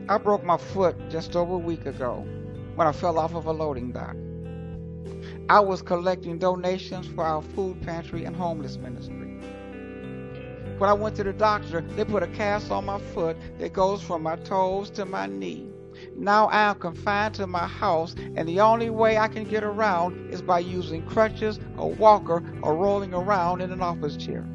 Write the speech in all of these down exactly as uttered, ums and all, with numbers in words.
I broke my foot just over a week ago when I fell off of a loading dock. I was collecting donations for our food pantry and homeless ministry. When I went to the doctor, they put a cast on my foot that goes from my toes to my knee. Now I am confined to my house, and the only way I can get around is by using crutches, a walker, or rolling around in an office chair.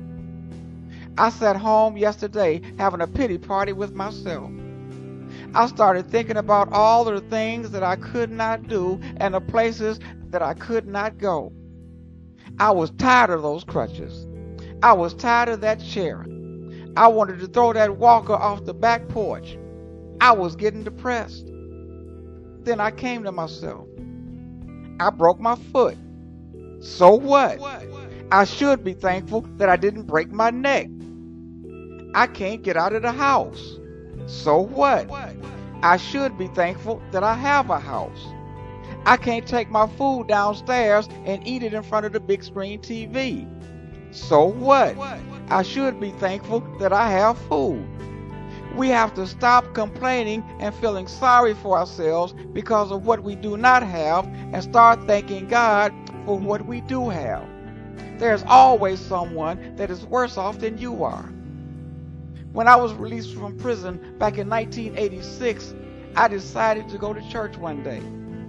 I sat home yesterday having a pity party with myself. I started thinking about all the things that I could not do and the places that I could not go. I was tired of those crutches. I was tired of that chair. I wanted to throw that walker off the back porch. I was getting depressed. Then I came to myself. I broke my foot. So what? I should be thankful that I didn't break my neck. I can't get out of the house. So what? I should be thankful that I have a house. I can't take my food downstairs and eat it in front of the big screen T V. So what? I should be thankful that I have food. We have to stop complaining and feeling sorry for ourselves because of what we do not have and start thanking God for what we do have. There's always someone that is worse off than you are. When I was released from prison back in nineteen eighty-six, I decided to go to church one day.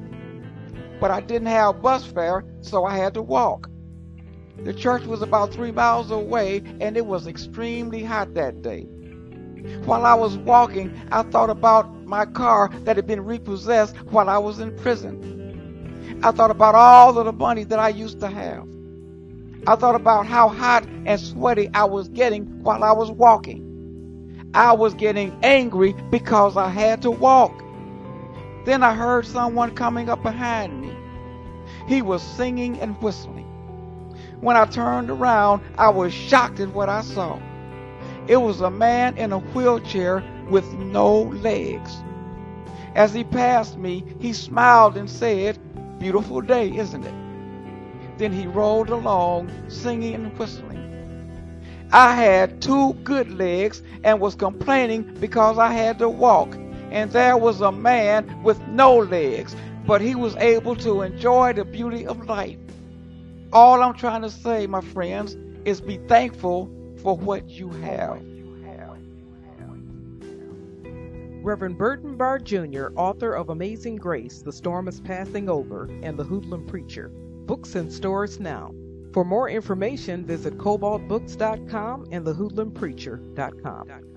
But I didn't have bus fare, so I had to walk. The church was about three miles away, and it was extremely hot that day. While I was walking, I thought about my car that had been repossessed while I was in prison. I thought about all of the money that I used to have. I thought about how hot and sweaty I was getting while I was walking. I was getting angry because I had to walk. Then I heard someone coming up behind me. He was singing and whistling. When I turned around, I was shocked at what I saw. It was a man in a wheelchair with no legs. As he passed me, he smiled and said, "Beautiful day, isn't it?" Then he rolled along, singing and whistling. I had two good legs and was complaining because I had to walk. And there was a man with no legs, but he was able to enjoy the beauty of life. All I'm trying to say, my friends, is be thankful for what you have. Reverend Burton Barr Junior, author of Amazing Grace, The Storm is Passing Over, and The Hoodlum Preacher. Books in stores now. For more information, visit cobalt books dot com and the hoodlum preacher dot com.